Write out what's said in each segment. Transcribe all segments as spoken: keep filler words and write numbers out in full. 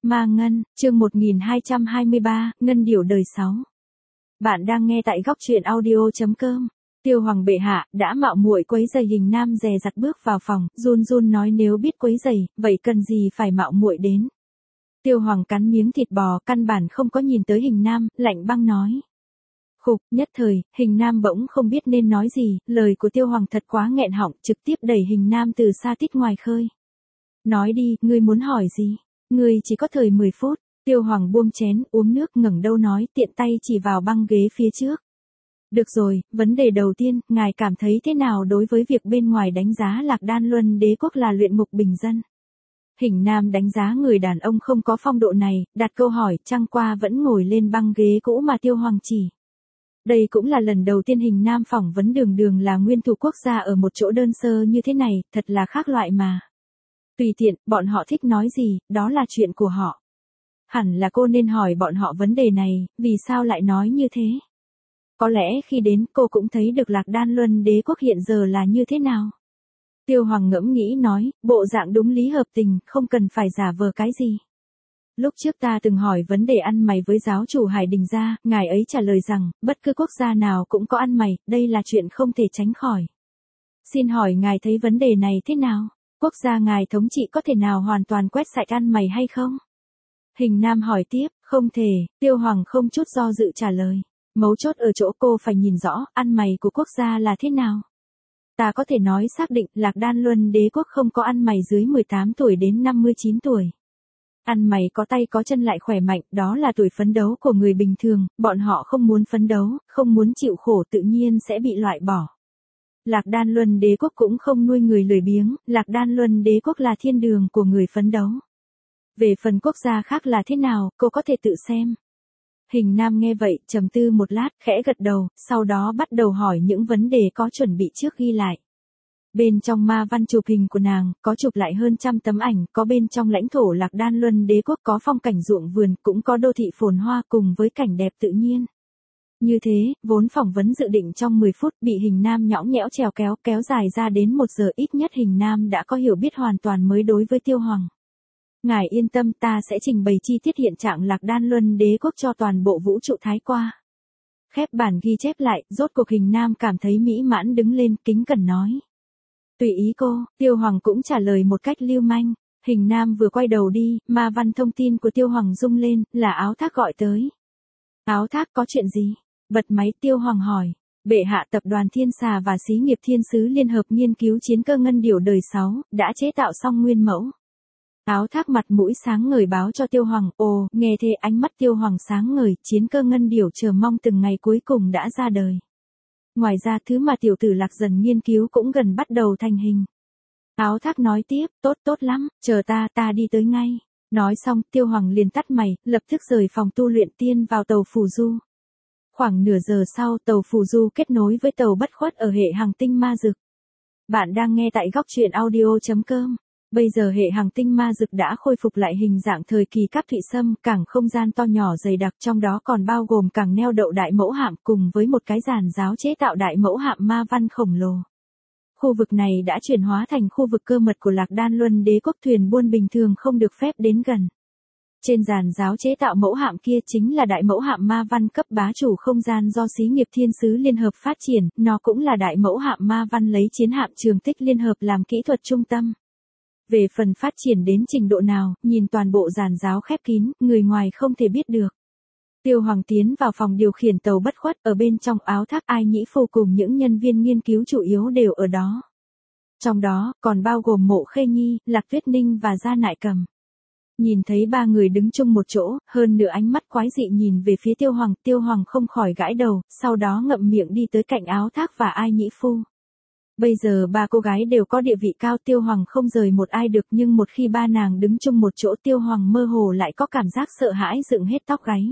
Ma Ngân, chương một nghìn hai trăm hai mươi ba, Ngân Điểu đời sáu. Bạn đang nghe tại góc truyện audio chấm com. Tiêu Hoàng bệ hạ đã mạo muội quấy rầy Hình Nam dè dặt bước vào phòng, run run nói nếu biết quấy rầy, vậy cần gì phải mạo muội đến. Tiêu Hoàng cắn miếng thịt bò, căn bản không có nhìn tới Hình Nam, lạnh băng nói. Khục, nhất thời, Hình Nam bỗng không biết nên nói gì, lời của Tiêu Hoàng thật quá nghẹn họng, trực tiếp đẩy Hình Nam từ xa tít ngoài khơi. Nói đi, ngươi muốn hỏi gì? Ngươi chỉ có thời mười phút. Tiêu Hoàng buông chén, uống nước, ngẩng đầu nói, tiện tay chỉ vào băng ghế phía trước. Được rồi, vấn đề đầu tiên, ngài cảm thấy thế nào đối với việc bên ngoài đánh giá Lạc Đan Luân đế quốc là luyện ngục bình dân? Hình Nam đánh giá người đàn ông không có phong độ này, đặt câu hỏi, chẳng qua vẫn ngồi lên băng ghế cũ mà Tiêu Hoàng chỉ. Đây cũng là lần đầu tiên Hình Nam phỏng vấn Đường Đường là nguyên thủ quốc gia ở một chỗ đơn sơ như thế này, thật là khác loại mà. Tùy tiện, bọn họ thích nói gì, đó là chuyện của họ. Hẳn là cô nên hỏi bọn họ vấn đề này, vì sao lại nói như thế? Có lẽ khi đến cô cũng thấy được Lạc Đan Luân đế quốc hiện giờ là như thế nào? Tiêu Hoàng ngẫm nghĩ nói, bộ dạng đúng lý hợp tình, không cần phải giả vờ cái gì. Lúc trước ta từng hỏi vấn đề ăn mày với giáo chủ Hải Đình gia, ngài ấy trả lời rằng, bất cứ quốc gia nào cũng có ăn mày, đây là chuyện không thể tránh khỏi. Xin hỏi ngài thấy vấn đề này thế nào? Quốc gia ngài thống trị có thể nào hoàn toàn quét sạch ăn mày hay không? Hình Nam hỏi tiếp, không thể, Tiêu Hoàng không chút do dự trả lời. Mấu chốt ở chỗ cô phải nhìn rõ, ăn mày của quốc gia là thế nào? Ta có thể nói xác định Lạc Đan Luân đế quốc không có ăn mày dưới mười tám tuổi đến năm mươi chín tuổi. Ăn mày có tay có chân lại khỏe mạnh, đó là tuổi phấn đấu của người bình thường, bọn họ không muốn phấn đấu, không muốn chịu khổ tự nhiên sẽ bị loại bỏ. Lạc Đan Luân đế quốc cũng không nuôi người lười biếng, Lạc Đan Luân đế quốc là thiên đường của người phấn đấu. Về phần quốc gia khác là thế nào, cô có thể tự xem. Hình Nam nghe vậy, trầm tư một lát, khẽ gật đầu, sau đó bắt đầu hỏi những vấn đề có chuẩn bị trước ghi lại. Bên trong ma văn chụp hình của nàng, có chụp lại hơn trăm tấm ảnh, có bên trong lãnh thổ Lạc Đan Luân đế quốc có phong cảnh ruộng vườn, cũng có đô thị phồn hoa cùng với cảnh đẹp tự nhiên. Như thế, vốn phỏng vấn dự định trong mười phút bị Hình Nam nhõng nhẽo trèo kéo kéo dài ra đến một giờ, ít nhất Hình Nam đã có hiểu biết hoàn toàn mới đối với Tiêu Hoàng. Ngài yên tâm, ta sẽ trình bày chi tiết hiện trạng Lạc Đan Luân đế quốc cho toàn bộ vũ trụ thái qua. Khép bản ghi chép lại, rốt cuộc Hình Nam cảm thấy mỹ mãn đứng lên, kính cẩn nói. Tùy ý cô, Tiêu Hoàng cũng trả lời một cách lưu manh. Hình Nam vừa quay đầu đi, ma văn thông tin của Tiêu Hoàng rung lên, là Áo Thác gọi tới. Áo Thác có chuyện gì? Bật máy, Tiêu Hoàng hỏi. Bệ hạ, tập đoàn Thiên Xà và xí nghiệp Thiên Sứ liên hợp nghiên cứu chiến cơ Ngân Điểu đời sáu, đã chế tạo xong nguyên mẫu. Áo Thác mặt mũi sáng ngời báo cho Tiêu Hoàng, ồ, nghe thế ánh mắt Tiêu Hoàng sáng ngời, chiến cơ Ngân Điểu chờ mong từng ngày cuối cùng đã ra đời. Ngoài ra thứ mà tiểu tử Lạc dần nghiên cứu cũng gần bắt đầu thành hình. Áo Thác nói tiếp, tốt tốt lắm, chờ ta, ta đi tới ngay. Nói xong, Tiêu Hoàng liền tắt mày, lập tức rời phòng tu luyện tiên vào tàu phù du. Khoảng nửa giờ sau, tàu phù du kết nối với tàu bất khuất ở hệ hành tinh ma dực. Bạn đang nghe tại góc truyện audio chấm com. Bây giờ hệ hành tinh ma dực đã khôi phục lại hình dạng thời kỳ Cáp Thụy Sâm, cảng không gian to nhỏ dày đặc, trong đó còn bao gồm cảng neo đậu đại mẫu hạm cùng với một cái giàn giáo chế tạo đại mẫu hạm ma văn khổng lồ. Khu vực này đã chuyển hóa thành khu vực cơ mật của Lạc Đan Luân đế quốc, thuyền buôn bình thường không được phép đến gần. Trên giàn giáo chế tạo mẫu hạm kia chính là đại mẫu hạm ma văn cấp bá chủ không gian do xí nghiệp Thiên Sứ liên hợp phát triển, nó cũng là đại mẫu hạm ma văn lấy chiến hạm Trường Tích liên hợp làm kỹ thuật trung tâm. Về phần phát triển đến trình độ nào, nhìn toàn bộ giàn giáo khép kín, người ngoài không thể biết được. Tiêu Hoàng tiến vào phòng điều khiển tàu bất khuất, ở bên trong Áo Thác, Ai Nhĩ Phu cùng những nhân viên nghiên cứu chủ yếu đều ở đó. Trong đó, còn bao gồm Mộ Khê Nhi, Lạc Tuyết Ninh và Gia Nại Cầm. Nhìn thấy ba người đứng chung một chỗ, hơn nửa ánh mắt quái dị nhìn về phía Tiêu Hoàng, Tiêu Hoàng không khỏi gãi đầu, sau đó ngậm miệng đi tới cạnh Áo Thác và Ai Nhĩ Phu. Bây giờ ba cô gái đều có địa vị cao, Tiêu Hoàng không rời một ai được, nhưng một khi ba nàng đứng chung một chỗ, Tiêu Hoàng mơ hồ lại có cảm giác sợ hãi dựng hết tóc gáy.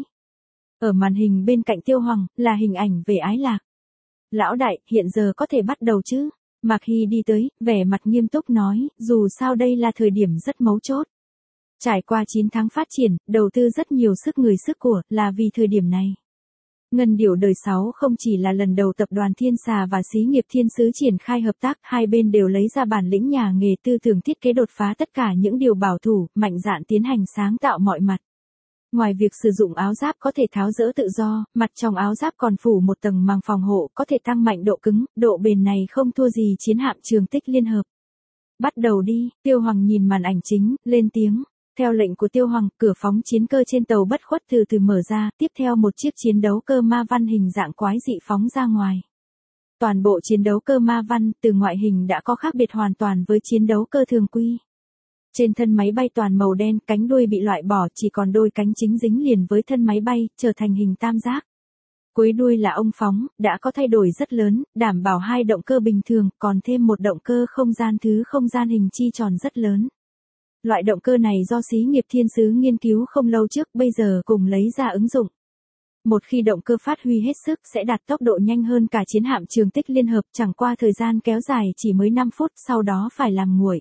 Ở màn hình bên cạnh Tiêu Hoàng, là hình ảnh về Ái Lạc. Lão đại, hiện giờ có thể bắt đầu chứ? Mạc Hy đi tới, vẻ mặt nghiêm túc nói, dù sao đây là thời điểm rất mấu chốt. Trải qua chín tháng phát triển, đầu tư rất nhiều sức người sức của, là vì thời điểm này. Ngân điểu đời sáu không chỉ là lần đầu tập đoàn Thiên Xà và xí nghiệp Thiên Sứ triển khai hợp tác, hai bên đều lấy ra bản lĩnh nhà nghề tư tưởng thiết kế đột phá tất cả những điều bảo thủ, mạnh dạn tiến hành sáng tạo mọi mặt. Ngoài việc sử dụng áo giáp có thể tháo dỡ tự do, mặt trong áo giáp còn phủ một tầng màng phòng hộ có thể tăng mạnh độ cứng, độ bền này không thua gì chiến hạm Trường Tích liên hợp. Bắt đầu đi, Tiêu Hoàng nhìn màn ảnh chính, lên tiếng. Theo lệnh của Tiêu Hoàng, cửa phóng chiến cơ trên tàu Bất Khuất từ từ mở ra, tiếp theo một chiếc chiến đấu cơ ma văn hình dạng quái dị phóng ra ngoài. Toàn bộ chiến đấu cơ ma văn, từ ngoại hình đã có khác biệt hoàn toàn với chiến đấu cơ thường quy. Trên thân máy bay toàn màu đen, cánh đuôi bị loại bỏ, chỉ còn đôi cánh chính dính liền với thân máy bay, trở thành hình tam giác. Cuối đuôi là ông phóng, đã có thay đổi rất lớn, đảm bảo hai động cơ bình thường, còn thêm một động cơ không gian thứ không gian hình chi tròn rất lớn. Loại động cơ này do xí nghiệp Thiên Sứ nghiên cứu không lâu trước, bây giờ cùng lấy ra ứng dụng. Một khi động cơ phát huy hết sức sẽ đạt tốc độ nhanh hơn cả chiến hạm Trường Tích liên hợp, chẳng qua thời gian kéo dài chỉ mới năm phút, sau đó phải làm nguội.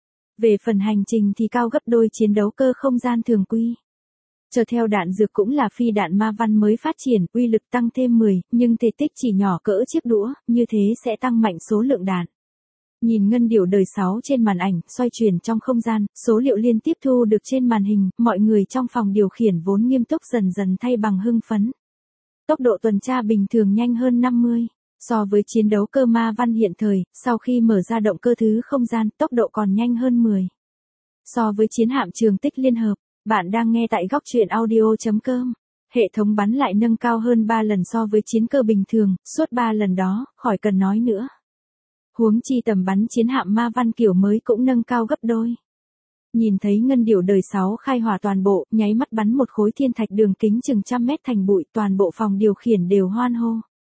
Về phần hành trình thì cao gấp đôi chiến đấu cơ không gian thường quy. Chờ theo đạn dược cũng là phi đạn ma văn mới phát triển, uy lực tăng thêm mười, nhưng thể tích chỉ nhỏ cỡ chiếc đũa, như thế sẽ tăng mạnh số lượng đạn. Nhìn ngân điểu đời sáu trên màn ảnh, xoay chuyển trong không gian, số liệu liên tiếp thu được trên màn hình, mọi người trong phòng điều khiển vốn nghiêm túc dần dần thay bằng hưng phấn. Tốc độ tuần tra bình thường nhanh hơn năm mươi. So với chiến đấu cơ ma văn hiện thời, sau khi mở ra động cơ thứ không gian, tốc độ còn nhanh hơn mười. So với chiến hạm Trường Tích liên hợp, bạn đang nghe tại góc truyện audio chấm com. Hệ thống bắn lại nâng cao hơn ba lần so với chiến cơ bình thường, suốt ba lần đó, khỏi cần nói nữa. Huống chi tầm bắn chiến hạm ma văn kiểu mới cũng nâng cao gấp đôi. Nhìn thấy ngân điểu đời sáu khai hỏa toàn bộ, nháy mắt bắn một khối thiên thạch đường kính chừng trăm mét thành bụi, toàn bộ phòng điều khiển đều hoan hô.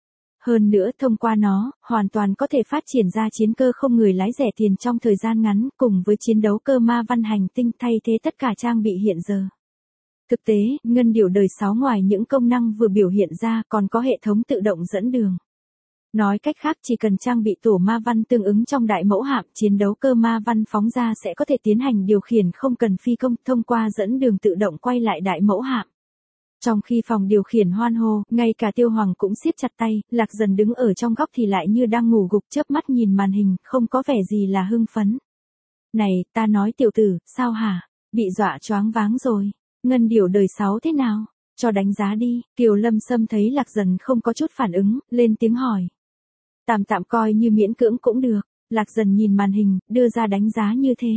Hơn nữa thông qua nó, hoàn toàn có thể phát triển ra chiến cơ không người lái rẻ tiền trong thời gian ngắn, cùng với chiến đấu cơ ma văn hành tinh thay thế tất cả trang bị hiện giờ. Thực tế, ngân điểu đời sáu ngoài những công năng vừa biểu hiện ra còn có hệ thống tự động dẫn đường. Nói cách khác chỉ cần trang bị tổ ma văn tương ứng trong đại mẫu hạm, chiến đấu cơ ma văn phóng ra sẽ có thể tiến hành điều khiển không cần phi công, thông qua dẫn đường tự động quay lại đại mẫu hạm. Trong khi phòng điều khiển hoan hô, ngay cả Tiêu Hoàng cũng siết chặt tay, Lạc Dần đứng ở trong góc thì lại như đang ngủ gục, chớp mắt nhìn màn hình, không có vẻ gì là hưng phấn. Này, ta nói tiểu tử, sao hả? Bị dọa choáng váng rồi. Ngân điểu đời sáu thế nào? Cho đánh giá đi. Kiều Lâm Sâm thấy Lạc Dần không có chút phản ứng, lên tiếng hỏi. Tạm tạm coi như miễn cưỡng cũng được. Lạc Dần nhìn màn hình, đưa ra đánh giá như thế.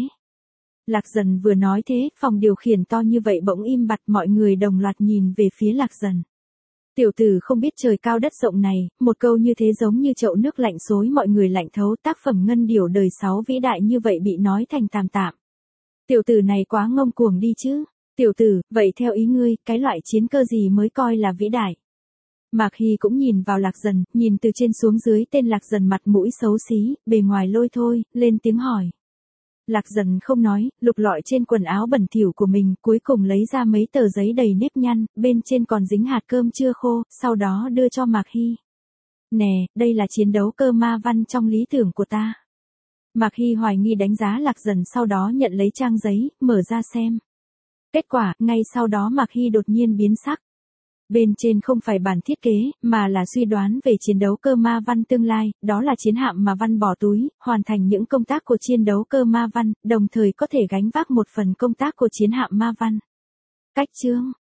Lạc Dần vừa nói thế, phòng điều khiển to như vậy bỗng im bặt, mọi người đồng loạt nhìn về phía Lạc Dần. Tiểu tử không biết trời cao đất rộng này, một câu như thế giống như chậu nước lạnh xối mọi người lạnh thấu, tác phẩm ngân điểu đời sáu vĩ đại như vậy bị nói thành tạm tạm. Tiểu tử này quá ngông cuồng đi chứ. Tiểu tử, vậy theo ý ngươi, cái loại chiến cơ gì mới coi là vĩ đại? Mạc Hy cũng nhìn vào Lạc Dần, nhìn từ trên xuống dưới, tên Lạc Dần mặt mũi xấu xí, bề ngoài lôi thôi, lên tiếng hỏi. Lạc Dần không nói, lục lọi trên quần áo bẩn thỉu của mình, cuối cùng lấy ra mấy tờ giấy đầy nếp nhăn, bên trên còn dính hạt cơm chưa khô, sau đó đưa cho Mạc Hy. Nè, đây là chiến đấu cơ ma văn trong lý tưởng của ta. Mạc Hy hoài nghi đánh giá Lạc Dần, sau đó nhận lấy trang giấy, mở ra xem. Kết quả, ngay sau đó Mạc Hy đột nhiên biến sắc. Bên trên không phải bản thiết kế, mà là suy đoán về chiến đấu cơ ma văn tương lai, đó là chiến hạm mà văn bỏ túi, hoàn thành những công tác của chiến đấu cơ ma văn, đồng thời có thể gánh vác một phần công tác của chiến hạm ma văn. Cách chương,